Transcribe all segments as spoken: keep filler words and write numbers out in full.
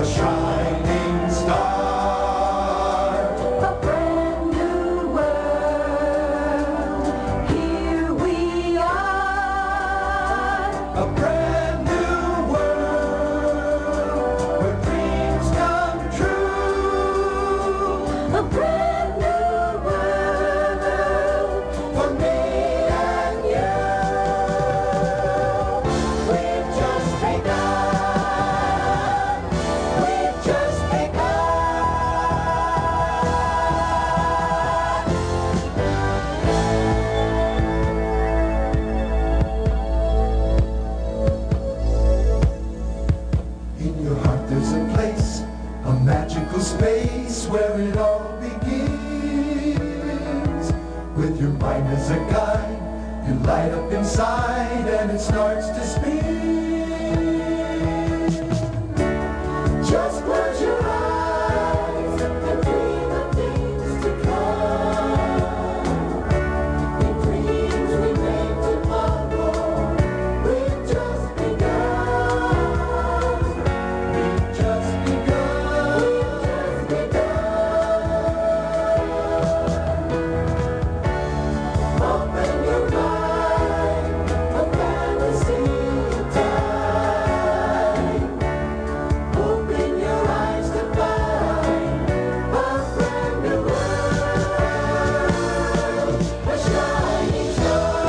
a shining star, a brand new world. Here we are, a brand new world where dreams come true, a brand new world for me and you. We've just begun, we've just In your heart there's a place, a magical space where it all begins. With your mind as a guide, you light up inside and it starts to spin. Just close your eyes and dream of things to come. In dreams we make tomorrow. We've just begun. We've just begun. We've just begun. Open your mind, a fantasy time. Open your eyes to find a brand new world, a shining star.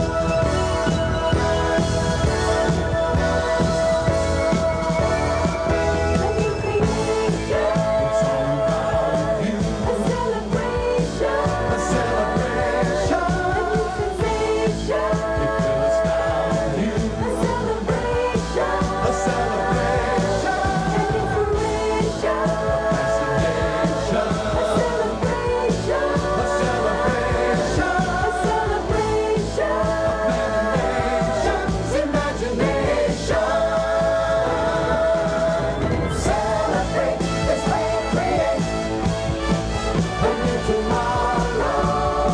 a new creation, It's all about you, a celebration, a celebration. a new sensation, You feel us now, you, a celebration, a celebration, an inspiration, fascination, a celebration, a celebration, a celebration, imagination's imagination. Celebrate as we create a new tomorrow.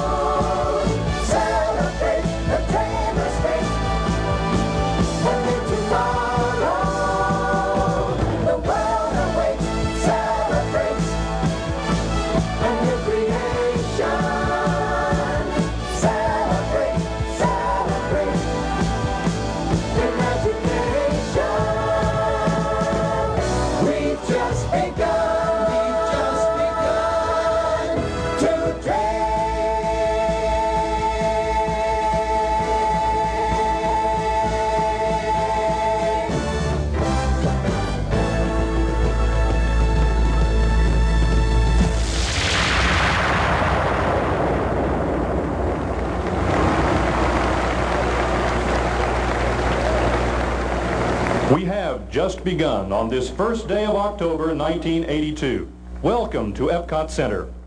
Celebrate the dreamer's fate, a new tomorrow. The world awaits, celebrates a new creation. Celebrate, celebrate imagination. We've just begun, we've just begun to dream. We have just begun on this first day of October nineteen eighty-two. Welcome to Epcot Center.